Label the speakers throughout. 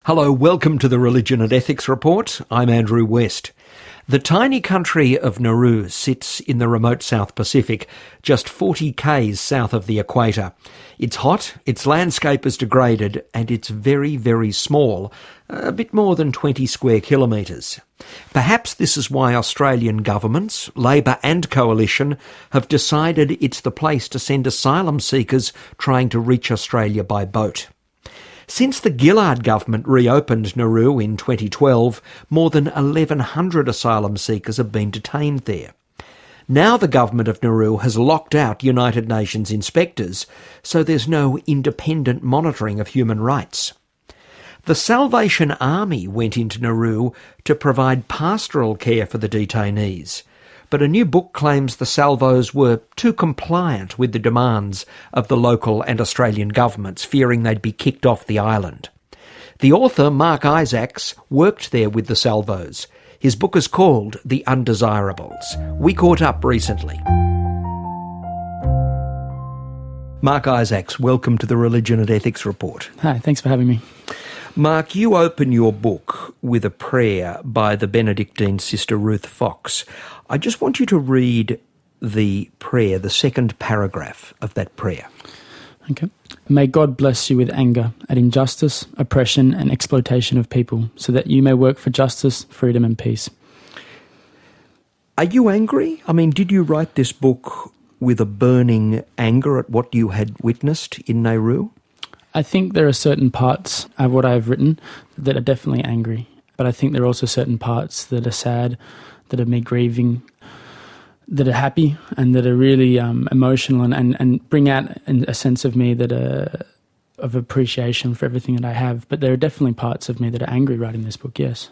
Speaker 1: Hello, welcome to the Religion and Ethics Report. I'm Andrew West. The tiny country of Nauru sits in the remote South Pacific, just 40 k's south of the equator. It's hot, its landscape is degraded, and it's very, very small, a bit more than 20 square kilometres. Perhaps this is why Australian governments, Labor and Coalition, have decided it's the place to send asylum seekers trying to reach Australia by boat. Since the Gillard government reopened Nauru in 2012, more than 1,100 asylum seekers have been detained there. Now the government of Nauru has locked out United Nations inspectors, so there's no independent monitoring of human rights. The Salvation Army went into Nauru to provide pastoral care for the detainees, but a new book claims the Salvos were too compliant with the demands of the local and Australian governments, fearing they'd be kicked off the island. The author, Mark Isaacs, worked there with the Salvos. His book is called The Undesirables. We caught up recently. Mark Isaacs, welcome to the Religion and Ethics Report.
Speaker 2: Hi, thanks for having me.
Speaker 1: Mark, you open your book with a prayer by the Benedictine sister Ruth Fox. I just want you to read the prayer, the second paragraph of that prayer.
Speaker 2: Okay. May God bless you with anger at injustice, oppression and exploitation of people, so that you may work for justice, freedom and peace.
Speaker 1: Are you angry? I mean, did you write this book with a burning anger at what you had witnessed in Nauru?
Speaker 2: I think there are certain parts of what I've written that are definitely angry, but I think there are also certain parts that are sad, that are me grieving, that are happy and that are really emotional and bring out a sense of me that of appreciation for everything that I have. But there are definitely parts of me that are angry writing this book, yes.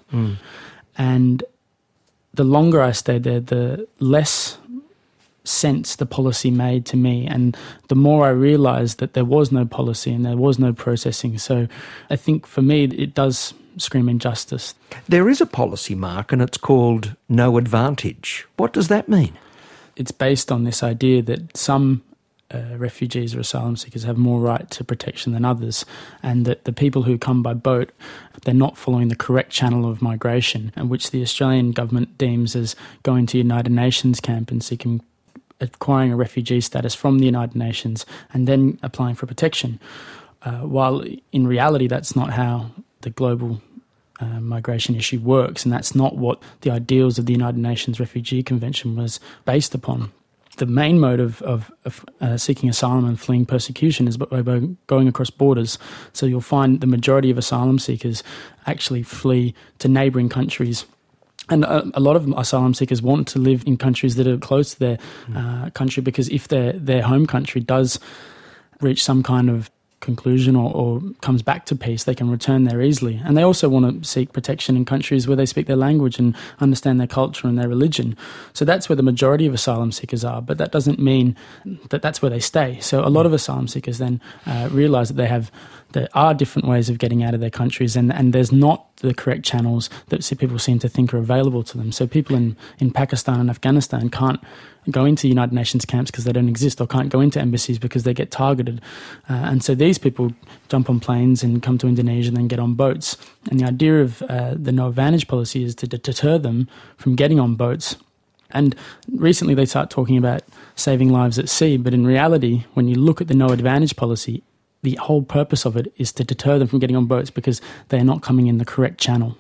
Speaker 2: And the longer I stayed there, the less sense the policy made to me, and the more I realised that there was no policy and there was no processing. So I think for me it does scream injustice.
Speaker 1: There is a policy, Mark, and it's called No Advantage. What does that mean?
Speaker 2: It's based on this idea that some refugees or asylum seekers have more right to protection than others, and that the people who come by boat, they're not following the correct channel of migration, and which the Australian government deems as going to United Nations camp and acquiring a refugee status from the United Nations and then applying for protection. While in reality that's not how the global migration issue works, and that's not what the ideals of the United Nations Refugee Convention was based upon. The main mode of seeking asylum and fleeing persecution is by going across borders. So you'll find the majority of asylum seekers actually flee to neighbouring countries. And a lot of asylum seekers want to live in countries that are close to their country, because if their home country does reach some kind of conclusion or comes back to peace, they can return there easily. And they also want to seek protection in countries where they speak their language and understand their culture and their religion. So that's where the majority of asylum seekers are, but that doesn't mean that that's where they stay. So a lot of asylum seekers then realise that there are different ways of getting out of their countries, and there's not the correct channels that people seem to think are available to them. So people in Pakistan and Afghanistan can't go into United Nations camps because they don't exist, or can't go into embassies because they get targeted. And so these people jump on planes and come to Indonesia and then get on boats. And the idea of the no advantage policy is to deter them from getting on boats. And recently they start talking about saving lives at sea, but in reality, when you look at the no advantage policy, the whole purpose of it is to deter them from getting on boats because they are not coming in the correct channel.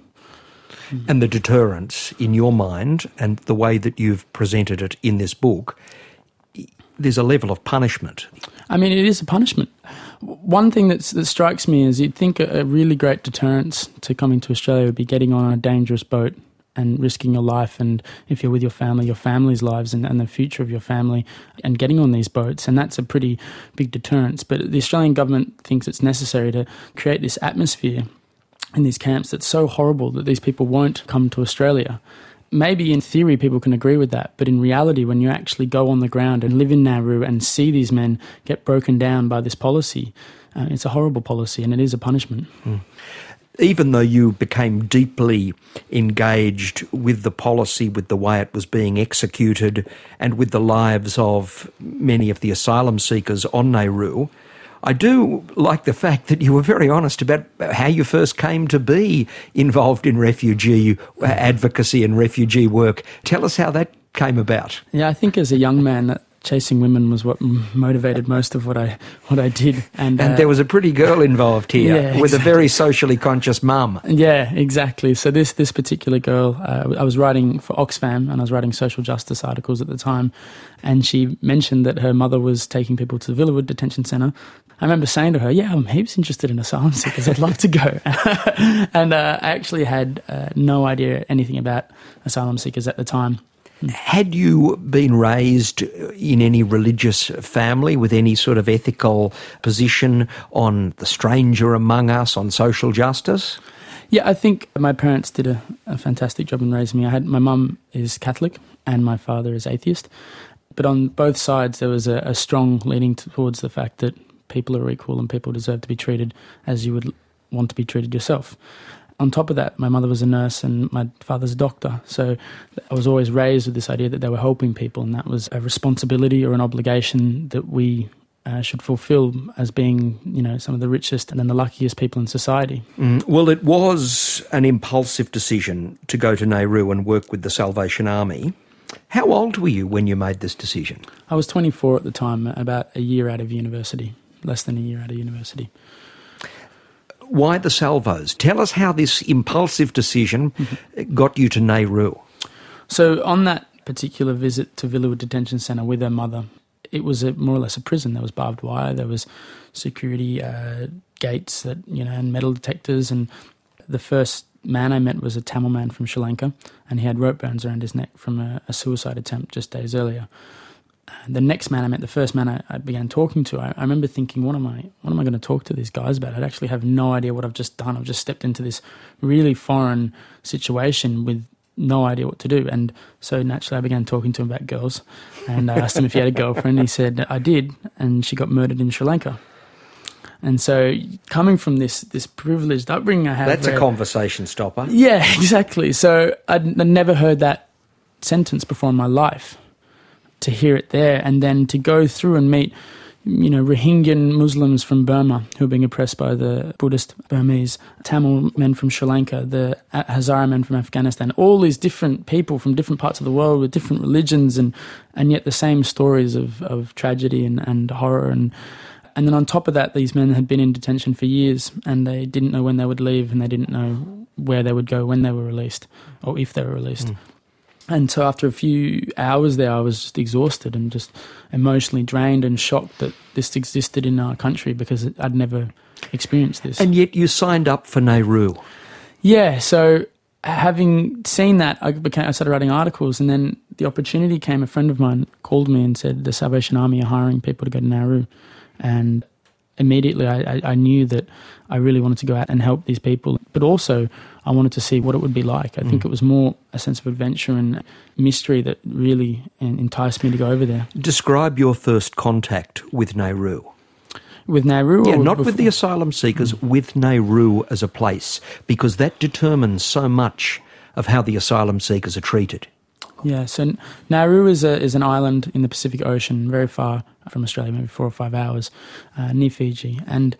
Speaker 1: And the deterrence, in your mind, and the way that you've presented it in this book, there's a level of punishment.
Speaker 2: I mean, it is a punishment. One thing that strikes me is you'd think a really great deterrence to coming to Australia would be getting on a dangerous boat and risking your life, and if you're with your family, your family's lives and the future of your family, and getting on these boats. And that's a pretty big deterrence. But the Australian government thinks it's necessary to create this atmosphere in these camps that's so horrible that these people won't come to Australia. Maybe in theory people can agree with that, but in reality, when you actually go on the ground and live in Nauru and see these men get broken down by this policy, it's a horrible policy and it is a punishment.
Speaker 1: Even though you became deeply engaged with the policy, with the way it was being executed, and with the lives of many of the asylum seekers on Nauru, I do like the fact that you were very honest about how you first came to be involved in refugee advocacy and refugee work. Tell us how that came about.
Speaker 2: Yeah, I think as a young man, chasing women was what motivated most of what I did. And
Speaker 1: there was a pretty girl involved here with a very socially conscious mum.
Speaker 2: Yeah, exactly. So this particular girl, I was writing for Oxfam, and I was writing social justice articles at the time, and she mentioned that her mother was taking people to the Villawood Detention Centre. I remember saying to her, yeah, I'm heaps interested in asylum seekers, I'd love to go. And I actually had no idea anything about asylum seekers at the time.
Speaker 1: Had you been raised in any religious family with any sort of ethical position on the stranger among us, on social justice?
Speaker 2: Yeah, I think my parents did a fantastic job in raising me. My mum is Catholic and my father is atheist. But on both sides there was a strong leaning towards the fact that people are equal and people deserve to be treated as you would want to be treated yourself. On top of that, my mother was a nurse and my father's a doctor. So I was always raised with this idea that they were helping people, and that was a responsibility or an obligation that we should fulfill as being, some of the richest and then the luckiest people in society.
Speaker 1: Well, it was an impulsive decision to go to Nauru and work with the Salvation Army. How old were you when you made this decision?
Speaker 2: I was 24 at the time, about a year out of university, less than a year out of university.
Speaker 1: Why the Salvos? Tell us how this impulsive decision got you to Nauru.
Speaker 2: So on that particular visit to Villawood Detention Centre with her mother, it was more or less a prison. There was barbed wire, there was security gates and metal detectors. And the first man I met was a Tamil man from Sri Lanka, and he had rope burns around his neck from a suicide attempt just days earlier. The next man I met, the first man I began talking to, I remember thinking, what am I going to talk to these guys about? I actually have no idea what I've just done. I've just stepped into this really foreign situation with no idea what to do. And so naturally I began talking to him about girls, and I asked him if he had a girlfriend. He said, I did, and she got murdered in Sri Lanka. And so coming from this privileged upbringing I have...
Speaker 1: That's a conversation stopper.
Speaker 2: Yeah, exactly. So I'd never heard that sentence before in my life. To hear it there, and then to go through and meet, Rohingyan Muslims from Burma who are being oppressed by the Buddhist Burmese, Tamil men from Sri Lanka, the Hazara men from Afghanistan, all these different people from different parts of the world with different religions and yet the same stories of tragedy and horror. And then on top of that, these men had been in detention for years and they didn't know when they would leave, and they didn't know where they would go when they were released or if they were released. And so after a few hours there, I was just exhausted and just emotionally drained and shocked that this existed in our country, because I'd never experienced this.
Speaker 1: And yet you signed up for Nauru.
Speaker 2: Yeah, so having seen that, I started writing articles, and then the opportunity came. A friend of mine called me and said, the Salvation Army are hiring people to go to Nauru. And immediately I knew that I really wanted to go out and help these people, but also I wanted to see what it would be like. I think it was more a sense of adventure and mystery that really enticed me to go over there.
Speaker 1: Describe your first contact with Nauru.
Speaker 2: With Nauru?
Speaker 1: Yeah, not with the asylum seekers, with Nauru as a place, because that determines so much of how the asylum seekers are treated.
Speaker 2: Yeah, so Nauru is an island in the Pacific Ocean, very far from Australia, maybe 4 or 5 hours, near Fiji. And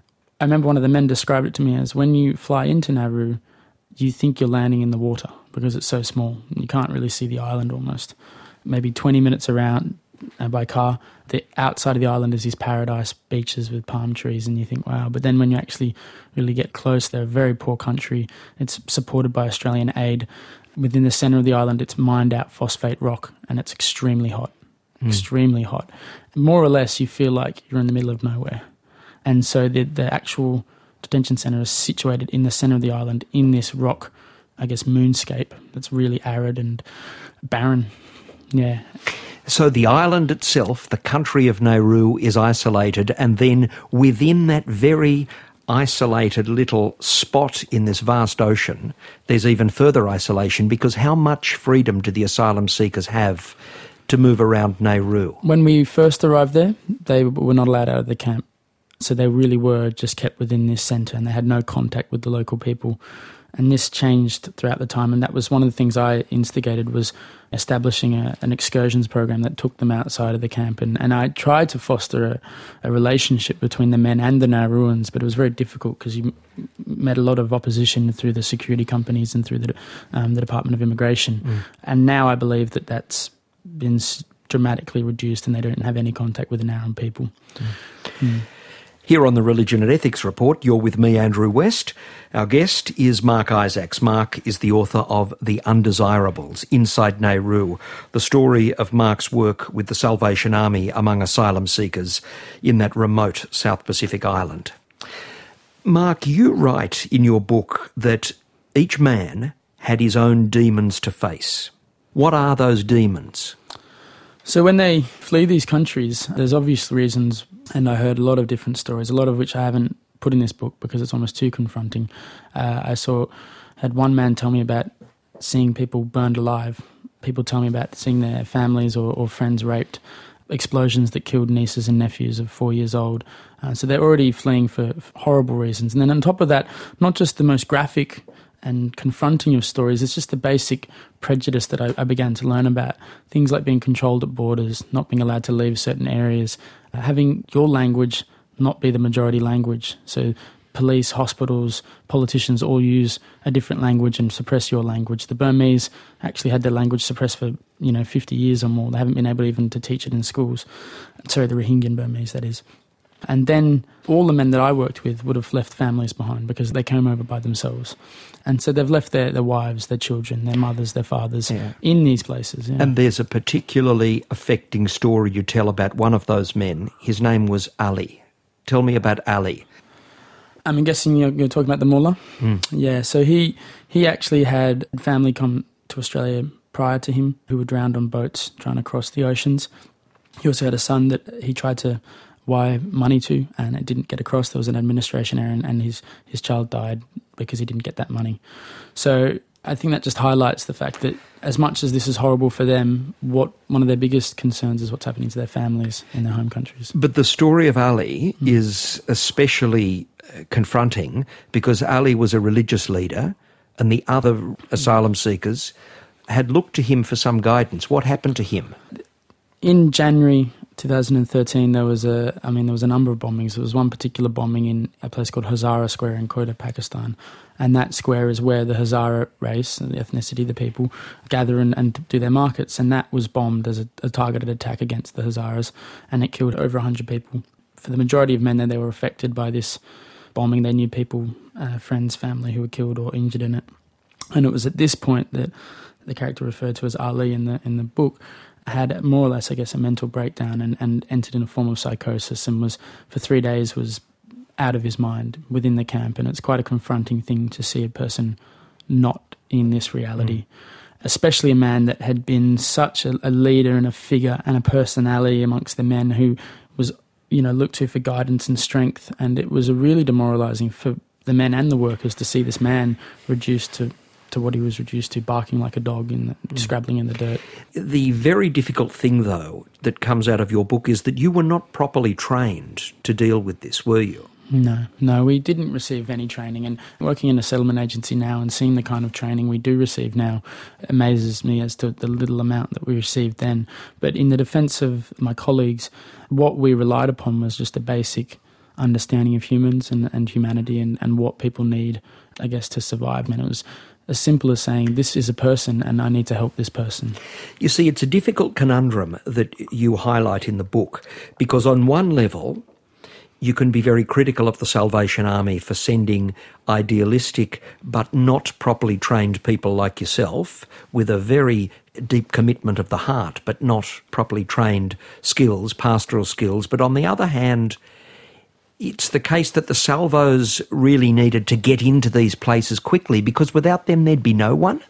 Speaker 2: I remember one of the men described it to me as, when you fly into Nauru, you think you're landing in the water because it's so small. You can't really see the island almost. Maybe 20 minutes around by car, the outside of the island is these paradise beaches with palm trees, and you think, wow. But then when you actually really get close, they're a very poor country. It's supported by Australian aid. Within the centre of the island, it's mined out phosphate rock, and it's extremely hot, extremely hot. More or less, you feel like you're in the middle of nowhere. And so the actual detention centre is situated in the centre of the island in this rock, I guess, moonscape that's really arid and barren. Yeah.
Speaker 1: So the island itself, the country of Nauru, is isolated, and then within that very isolated little spot in this vast ocean, there's even further isolation, because how much freedom do the asylum seekers have to move around Nauru?
Speaker 2: When we first arrived there, they were not allowed out of the camp. So they really were just kept within this centre and they had no contact with the local people. And this changed throughout the time, and that was one of the things I instigated, was establishing an excursions program that took them outside of the camp. And I tried to foster a relationship between the men and the Nauruans, but it was very difficult because you met a lot of opposition through the security companies and through the Department of Immigration. And now I believe that that's been dramatically reduced and they don't have any contact with the Nauruan people.
Speaker 1: Here on the Religion and Ethics Report, you're with me, Andrew West. Our guest is Mark Isaacs. Mark is the author of The Undesirables, Inside Nauru, the story of Mark's work with the Salvation Army among asylum seekers in that remote South Pacific island. Mark, you write in your book that each man had his own demons to face. What are those demons?
Speaker 2: So when they flee these countries, there's obvious reasons, and I heard a lot of different stories, a lot of which I haven't put in this book because it's almost too confronting. I had one man tell me about seeing people burned alive, people tell me about seeing their families or friends raped, explosions that killed nieces and nephews of 4 years old. So they're already fleeing for horrible reasons. And then on top of that, not just the most graphic and confronting of stories, it's just the basic prejudice that I began to learn about. Things like being controlled at borders, not being allowed to leave certain areas, having your language not be the majority language. So police, hospitals, politicians all use a different language and suppress your language. The Burmese actually had their language suppressed for 50 years or more. They haven't been able even to teach it in schools. Sorry, the Rohingyan Burmese, that is. And then all the men that I worked with would have left families behind because they came over by themselves. And so they've left their wives, their children, their mothers, their fathers in these places. Yeah.
Speaker 1: And there's a particularly affecting story you tell about one of those men. His name was Ali. Tell me about Ali.
Speaker 2: I'm guessing you're talking about the mullah? Yeah, so he actually had family come to Australia prior to him who were drowned on boats trying to cross the oceans. He also had a son that he tried to wire money to, and it didn't get across. There was an administration error, and his child died because he didn't get that money. So I think that just highlights the fact that as much as this is horrible for them, one of their biggest concerns is what's happening to their families in their home countries.
Speaker 1: But the story of Ali is especially confronting because Ali was a religious leader and the other asylum seekers had looked to him for some guidance. What happened to him?
Speaker 2: In January 2013, there was a number of bombings. There was one particular bombing in a place called Hazara Square in Quetta, Pakistan. And that square is where the Hazara race, the ethnicity, the people, gather and do their markets. And that was bombed as a targeted attack against the Hazaras, and it killed over 100 people. For the majority of men there, they were affected by this bombing. They knew people, friends, family who were killed or injured in it. And it was at this point that the character referred to as Ali in the book had more or less, I guess, a mental breakdown and entered in a form of psychosis and was, for 3 days, was out of his mind within the camp. And it's quite a confronting thing to see a person not in this reality, especially a man that had been such a leader and a figure and a personality amongst the men who was, looked to for guidance and strength. And it was really demoralising for the men and the workers to see this man reduced to what he was reduced to, barking like a dog and scrabbling in the dirt. The
Speaker 1: very difficult thing, though, that comes out of your book is that you were not properly trained to deal with this, were you? No, we didn't receive any training. And working in a settlement agency now and seeing the kind of training we do receive now amazes me as to the little amount that we received then. But in the defence of my colleagues, what we relied upon was just a basic understanding of humans and humanity and what people need, I guess, to survive. And it was as simple as saying, this is a person and I need to help this person. You see, it's a difficult conundrum that you highlight in the book, because on one level, you can be very critical of the Salvation Army for sending idealistic but not properly trained people like yourself with a very deep commitment of the heart but not properly trained skills, pastoral skills. But on the other hand, it's the case that the salvos really needed to get into these places quickly because without them there'd be no one?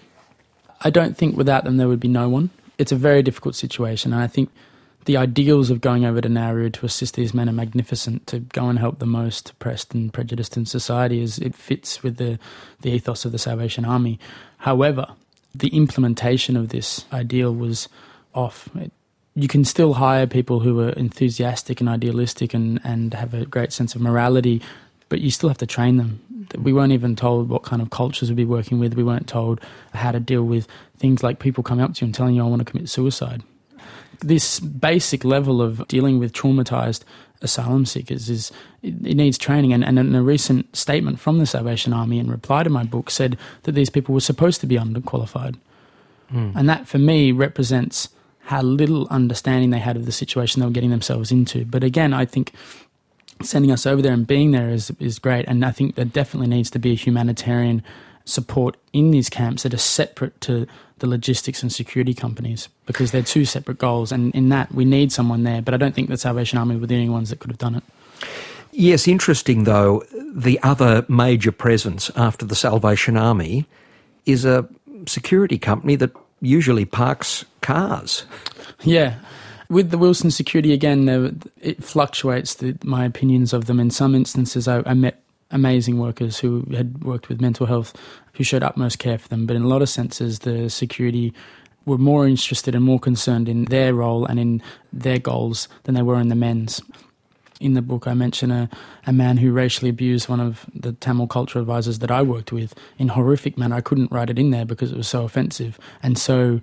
Speaker 1: I don't think without them there would be no one. It's a very difficult situation, and I think the ideals of going over to Nauru to assist these men are magnificent, to go and help the most oppressed and prejudiced in society. It fits with the ethos of the Salvation Army. However, the implementation of this ideal was off. It
Speaker 2: you can still hire people who are enthusiastic and idealistic and have a great sense of morality, but you still have to train them. We weren't even told what kind of cultures we'd be working with. We weren't told how to deal with things like people coming up to you and telling you, I want to commit suicide. This basic level of dealing with traumatized asylum seekers it needs training. And in a recent statement from the Salvation Army in reply to my book said that these people were supposed to be underqualified. And that for me represents how little understanding they had of the situation they were getting themselves into. But again, I think sending us over there and being there is great. And I think there definitely needs to be a humanitarian support in these camps that are separate to the logistics and security companies, because they're two separate goals. And in that, we need someone there. But I don't think the Salvation Army were the only ones that could have done it.
Speaker 1: Yes, interesting though, the other major presence after the Salvation Army is a security company that usually parks cars.
Speaker 2: Yeah. With the Wilson Security, again, it fluctuates, my opinions of them. In some instances, I met amazing workers who had worked with mental health who showed utmost care for them. But in a lot of senses, the security were more interested and more concerned in their role and in their goals than they were in the men's. In the book, I mention a man who racially abused one of the Tamil culture advisors that I worked with in horrific manner. I couldn't write it in there because it was so offensive and so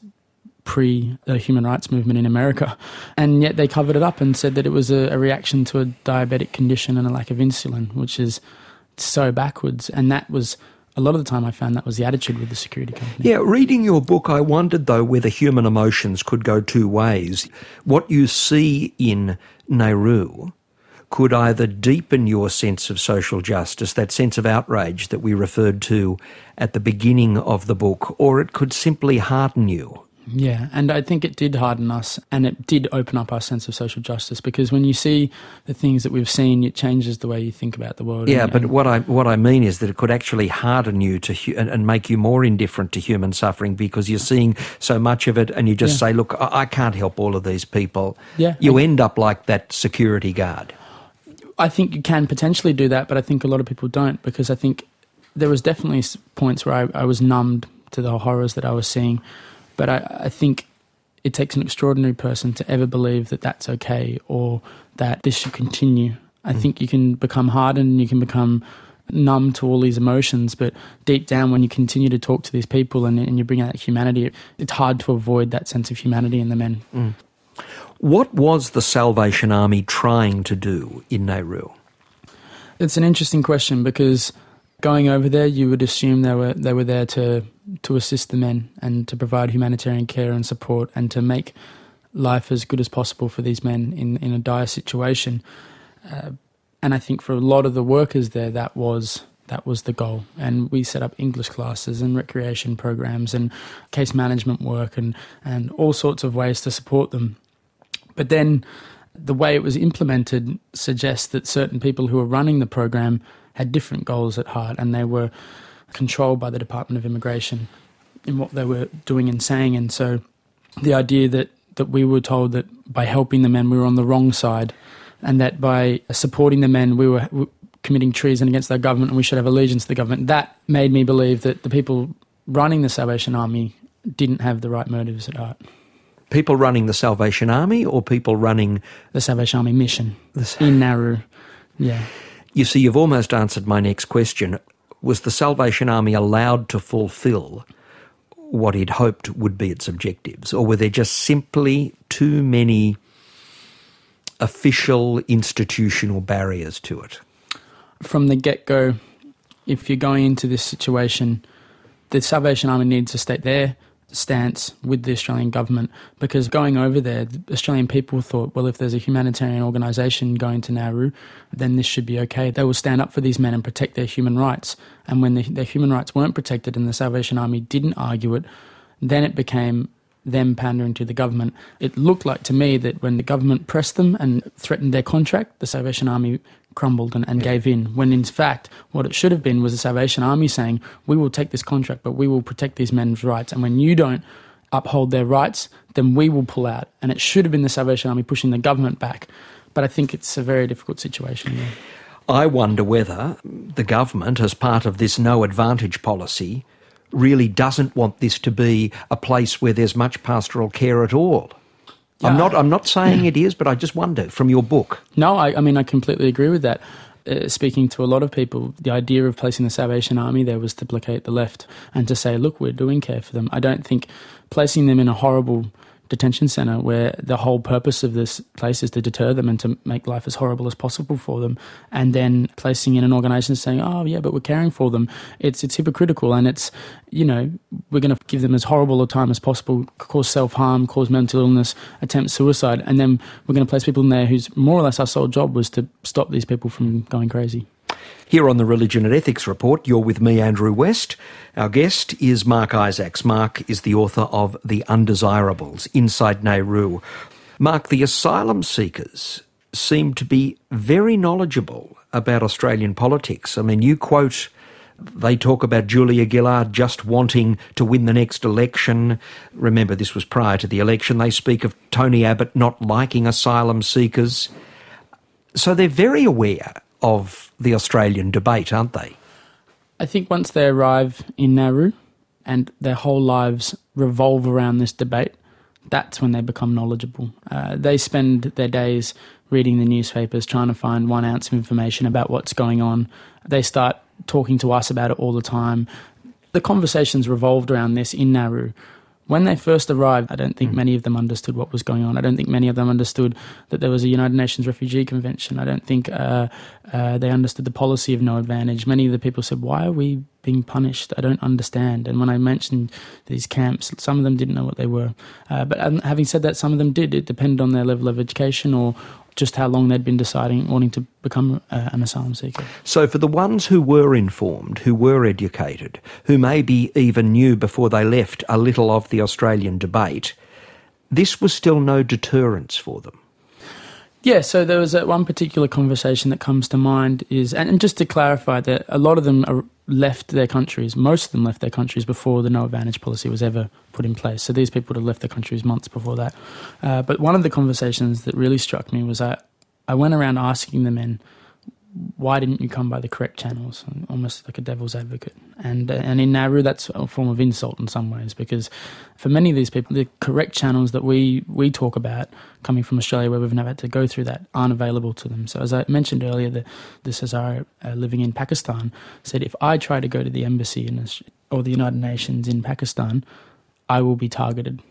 Speaker 2: pre the human rights movement in America. And yet they covered it up and said that it was a reaction to a diabetic condition and a lack of insulin, which is so backwards. And that was, a lot of the time I found that was the attitude with the security company.
Speaker 1: Yeah, reading your book, I wondered though whether human emotions could go two ways. What you see in Nauru could either deepen your sense of social justice, that sense of outrage that we referred to at the beginning of the book, or it could simply harden you.
Speaker 2: Yeah, and I think it did harden us, and it did open up our sense of social justice, because when you see the things that we've seen, it changes the way you think about the world.
Speaker 1: Yeah, but what I mean is that it could actually harden you and make you more indifferent to human suffering, because you're seeing so much of it and you just say, look, I can't help all of these people. Yeah, you end up like that security guard.
Speaker 2: I think you can potentially do that, but I think a lot of people don't, because I think there was definitely points where I was numbed to the horrors that I was seeing. But I think it takes an extraordinary person to ever believe that that's okay or that this should continue. I think you can become hardened and you can become numb to all these emotions, but deep down when you continue to talk to these people and you bring out humanity, it's hard to avoid that sense of humanity in the men.
Speaker 1: What was the Salvation Army trying to do in Nauru?
Speaker 2: It's an interesting question, because going over there, you would assume they were there to assist the men and to provide humanitarian care and support and to make life as good as possible for these men in a dire situation. And I think for a lot of the workers there, that was the goal. And we set up English classes and recreation programs and case management work and all sorts of ways to support them. But then the way it was implemented suggests that certain people who were running the program had different goals at heart, and they were controlled by the Department of Immigration in what they were doing and saying. And so the idea that we were told that by helping the men we were on the wrong side, and that by supporting the men we were committing treason against their government and we should have allegiance to the government, that made me believe that the people running the Salvation Army didn't have the right motives at heart.
Speaker 1: People running the Salvation Army or people running...
Speaker 2: The Salvation Army mission in Nauru, yeah.
Speaker 1: You see, you've almost answered my next question. Was the Salvation Army allowed to fulfil what it hoped would be its objectives, or were there just simply too many official institutional barriers to it?
Speaker 2: From the get-go, if you're going into this situation, the Salvation Army needs to state their stance with the Australian government, because going over there, the Australian people thought, well, if there's a humanitarian organisation going to Nauru, then this should be okay. They will stand up for these men and protect their human rights. And when their human rights weren't protected and the Salvation Army didn't argue it, then it became them pandering to the government. It looked like to me that when the government pressed them and threatened their contract, the Salvation Army crumbled and gave in, when in fact what it should have been was the Salvation Army saying, we will take this contract, but we will protect these men's rights, and when you don't uphold their rights, then we will pull out. And it should have been the Salvation Army pushing the government back. But I think it's a very difficult situation. Yeah.
Speaker 1: I wonder whether the government, as part of this no advantage policy, really doesn't want this to be a place where there's much pastoral care at all.
Speaker 2: Yeah.
Speaker 1: I'm not saying it is, but I just wonder from your book.
Speaker 2: No, I mean, I completely agree with that. Speaking to a lot of people, the idea of placing the Salvation Army there was to placate the left and to say, look, we're doing care for them. I don't think placing them in a horrible detention centre where the whole purpose of this place is to deter them and to make life as horrible as possible for them, and then placing in an organisation saying, oh yeah, but we're caring for them, it's hypocritical, and it's, you know, we're going to give them as horrible a time as possible, cause self-harm, cause mental illness, attempt suicide, and then we're going to place people in there whose more or less our sole job was to stop these people from going crazy.
Speaker 1: Here on the Religion and Ethics Report, you're with me, Andrew West. Our guest is Mark Isaacs. Mark is the author of The Undesirables, Inside Nauru. Mark, the asylum seekers seem to be very knowledgeable about Australian politics. I mean, you quote, they talk about Julia Gillard just wanting to win the next election. Remember, this was prior to the election. They speak of Tony Abbott not liking asylum seekers. So they're very aware of the Australian debate, aren't they?
Speaker 2: I think once they arrive in Nauru and their whole lives revolve around this debate, that's when they become knowledgeable. They spend their days reading the newspapers, trying to find 1 ounce of information about what's going on. They start talking to us about it all the time. The conversations revolved around this in Nauru. When they first arrived, I don't think many of them understood what was going on. I don't think many of them understood that there was a United Nations Refugee Convention. I don't think they understood the policy of no advantage. Many of the people said, why are we being punished? I don't understand. And when I mentioned these camps, some of them didn't know what they were. But having said that, some of them did. It depended on their level of education or just how long they'd been wanting to become an asylum seeker.
Speaker 1: So for the ones who were informed, who were educated, who maybe even knew before they left a little of the Australian debate, this was still no deterrence for them.
Speaker 2: Yeah, so there was one particular conversation that comes to mind is, and just to clarify that a lot of them left their countries, most of them left their countries before the no advantage policy was ever put in place. So these people had left their countries months before that. But one of the conversations that really struck me was I went around asking the men, why didn't you come by the correct channels? Almost like a devil's advocate. And in Nauru, that's a form of insult in some ways, because for many of these people, the correct channels that we talk about coming from Australia, where we've never had to go through that, aren't available to them. So as I mentioned earlier, the Hazara living in Pakistan said, if I try to go to the embassy or the United Nations in Pakistan, I will be targeted.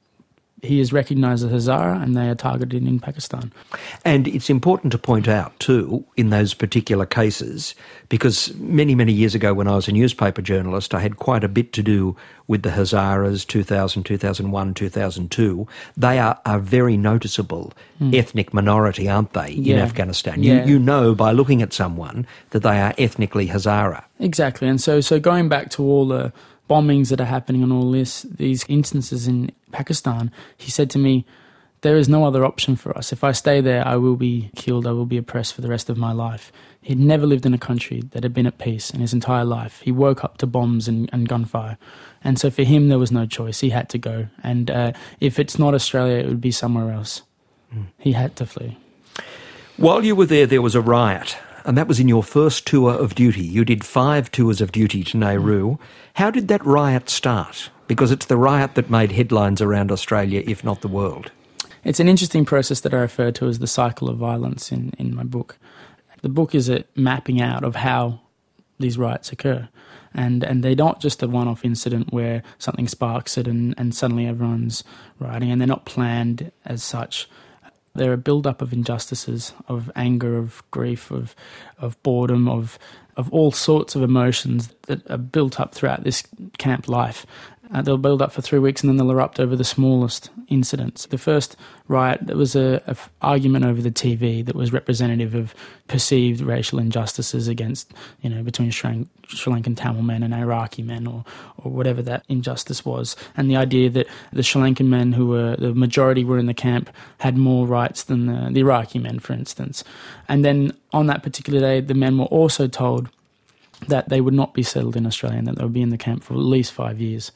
Speaker 2: He is recognised as Hazara and they are targeted in Pakistan.
Speaker 1: And it's important to point out too, in those particular cases, because many, many years ago when I was a newspaper journalist, I had quite a bit to do with the Hazaras, 2000, 2001, 2002. They are a very noticeable ethnic minority, aren't they, in Afghanistan?
Speaker 2: Yeah.
Speaker 1: You know by looking at someone that they are ethnically Hazara.
Speaker 2: Exactly. And so going back to all the bombings that are happening and all these instances in Pakistan, he said to me, there is no other option for us. If I stay there, I will be killed, I will be oppressed for the rest of my life. He'd never lived in a country that had been at peace in his entire life. He woke up to bombs and gunfire. And so for him, there was no choice. He had to go. And if it's not Australia, it would be somewhere else. He had to flee.
Speaker 1: While you were there was a riot. And that was in your first tour of duty. You did 5 tours of duty to Nauru. How did that riot start? Because it's the riot that made headlines around Australia, if not the world.
Speaker 2: It's an interesting process that I refer to as the cycle of violence in my book. The book is a mapping out of how these riots occur. And they're not just a one-off incident where something sparks it and suddenly everyone's rioting, and they're not planned as such. They're a build-up of injustices, of anger, of grief, of boredom, of all sorts of emotions that are built up throughout this camp life. They'll build up for 3 weeks and then they'll erupt over the smallest incidents. The first riot, there was an argument over the TV that was representative of perceived racial injustices against, between Sri Lankan Tamil men and Iraqi men or whatever that injustice was. And the idea that the Sri Lankan men who were, the majority were in the camp, had more rights than the Iraqi men, for instance. And then on that particular day, the men were also told that they would not be settled in Australia and that they would be in the camp for at least 5 years.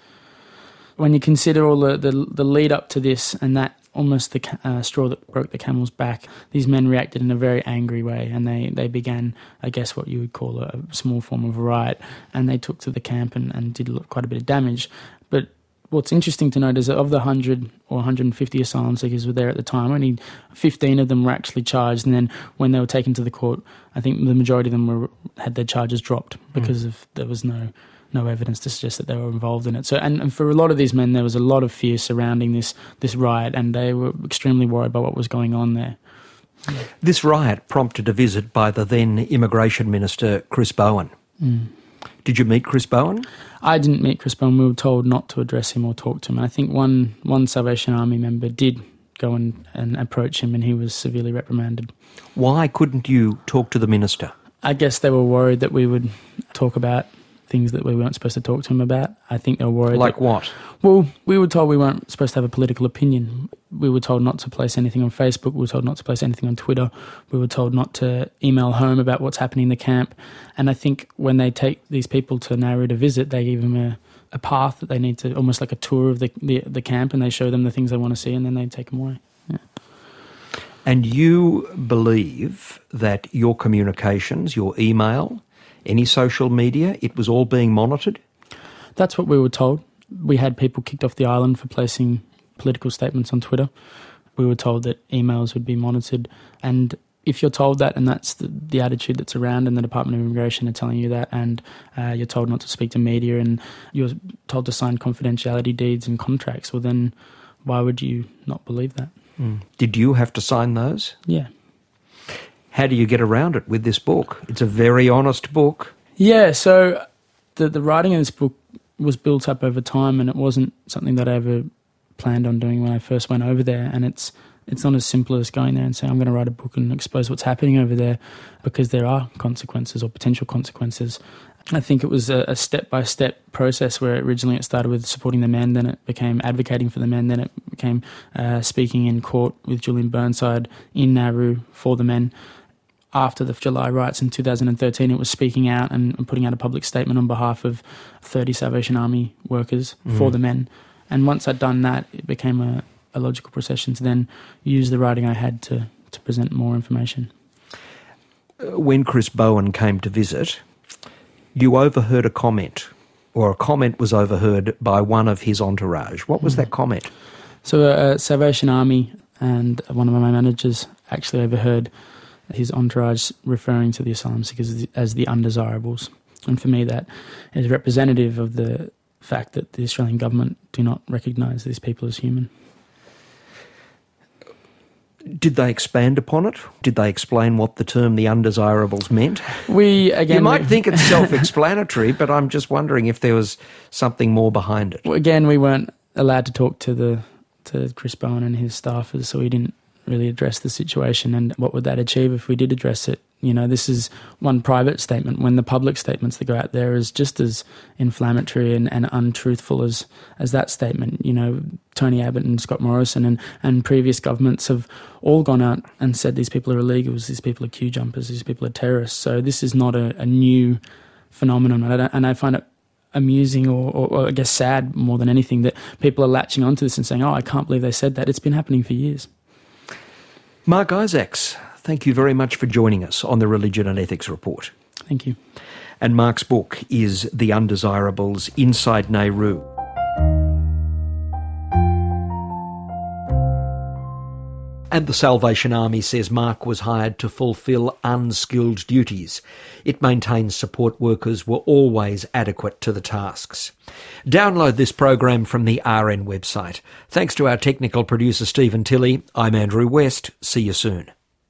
Speaker 2: When you consider all the lead up to this and that almost the straw that broke the camel's back, these men reacted in a very angry way and they began, I guess, what you would call a small form of riot, and they took to the camp and did quite a bit of damage. But what's interesting to note is that of the 100 or 150 asylum seekers who were there at the time, only 15 of them were actually charged. And then when they were taken to the court, I think the majority of them had their charges dropped because there was no evidence to suggest that they were involved in it. So, and for a lot of these men, there was a lot of fear surrounding this riot, and they were extremely worried about what was going on there. Yeah.
Speaker 1: This riot prompted a visit by the then Immigration Minister, Chris Bowen. Did you meet Chris Bowen?
Speaker 2: I didn't meet Chris Bowen. We were told not to address him or talk to him. And I think one Salvation Army member did go and approach him, and he was severely reprimanded.
Speaker 1: Why couldn't you talk to the minister?
Speaker 2: I guess they were worried that we would talk about things that we weren't supposed to talk to him about. I think they were worried.
Speaker 1: Like what?
Speaker 2: Well, we were told we weren't supposed to have a political opinion. We were told not to place anything on Facebook. We were told not to place anything on Twitter. We were told not to email home about what's happening in the camp. And I think when they take these people to Nauru to visit, they give them a path that they need to, almost like a tour of the camp, and they show them the things they want to see, and then they take them away. Yeah.
Speaker 1: And you believe that your communications, your email, any social media, it was all being monitored?
Speaker 2: That's what we were told. We had people kicked off the island for placing political statements on Twitter. We were told that emails would be monitored. And if you're told that, and that's the attitude that's around, and the Department of Immigration are telling you that, and you're told not to speak to media, and you're told to sign confidentiality deeds and contracts, well then why would you not believe that?
Speaker 1: Did you have to sign those?
Speaker 2: Yeah.
Speaker 1: How do you get around it with this book? It's a very honest book.
Speaker 2: Yeah, so the writing of this book was built up over time, and it wasn't something that I ever planned on doing when I first went over there. And it's not as simple as going there and saying, I'm going to write a book and expose what's happening over there, because there are consequences or potential consequences. I think it was a step-by-step process where originally it started with supporting the men, then it became advocating for the men, then it became speaking in court with Julian Burnside in Nauru for the men. After the July riots in 2013, it was speaking out and putting out a public statement on behalf of 30 Salvation Army workers for the men. And once I'd done that, it became a logical procession to then use the writing I had to present more information.
Speaker 1: When Chris Bowen came to visit, you overheard a comment, or a comment was overheard by one of his entourage. What was that comment? So
Speaker 2: Salvation Army and one of my managers actually overheard his entourage referring to the asylum seekers as the undesirables. And for me, that is representative of the fact that the Australian government do not recognise these people as human.
Speaker 1: Did they expand upon it? Did they explain what the term the undesirables meant? You might think it's self-explanatory, but I'm just wondering if there was something more behind it.
Speaker 2: Well, again, we weren't allowed to talk to Chris Bowen and his staffers, so we didn't really address the situation. And what would that achieve if we did address it? You know, this is one private statement, when the public statements that go out there is just as inflammatory and untruthful as that statement. You know, Tony Abbott and Scott Morrison and previous governments have all gone out and said these people are illegals, these people are queue jumpers, these people are terrorists. So this is not a new phenomenon. And I find it amusing or I guess sad more than anything that people are latching onto this and saying, oh, I can't believe they said that. It's been happening for years.
Speaker 1: Mark Isaacs, thank you very much for joining us on the Religion and Ethics Report.
Speaker 2: Thank you.
Speaker 1: And Mark's book is The Undesirables, Inside Nauru. And the Salvation Army says Mark was hired to fulfil unskilled duties. It maintains support workers were always adequate to the tasks. Download this program from the RN website. Thanks to our technical producer Stephen Tilley, I'm Andrew West. See you soon.